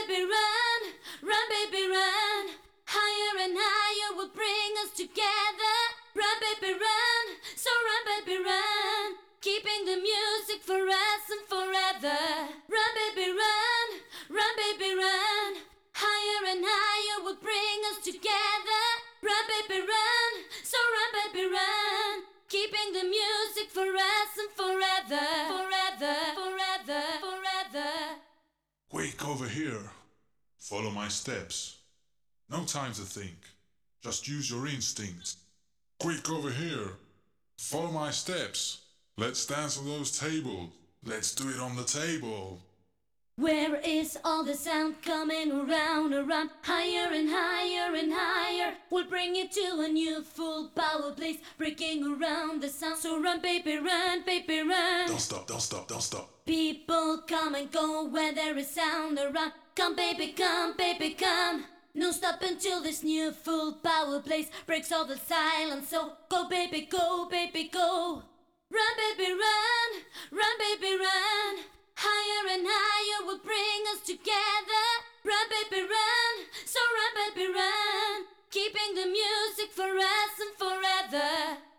baby, run, run, baby, run. Higher and higher will bring us together. Run, baby, run, so run, baby, run. Keeping the music for us and forever. Run, baby, run, run, baby, run. Higher and higher will bring us together. Run, baby, run, so run, baby, run. Keeping the music for us and forever. Forever, forever, forever. Quick, over here. Follow my steps. No time to think. Just use your instinct. Quick, over here. Follow my steps. Let's dance on those tables. Let's do it on the table. Where is all the sound coming around, around? Higher and higher and higher. We'll bring you to a new full power place, breaking around the sound. So run, baby, run, baby, run. Don't stop, don't stop, don't stop. People come and go where there is sound around. Come, baby, come, baby, come. No stop until this new full power place breaks all the silence. So go, baby, go, baby, go. Run, baby, run, run, baby, run. Higher and higher will bring us together. Run, baby, run, so run, baby, run. Keeping the music for us and forever.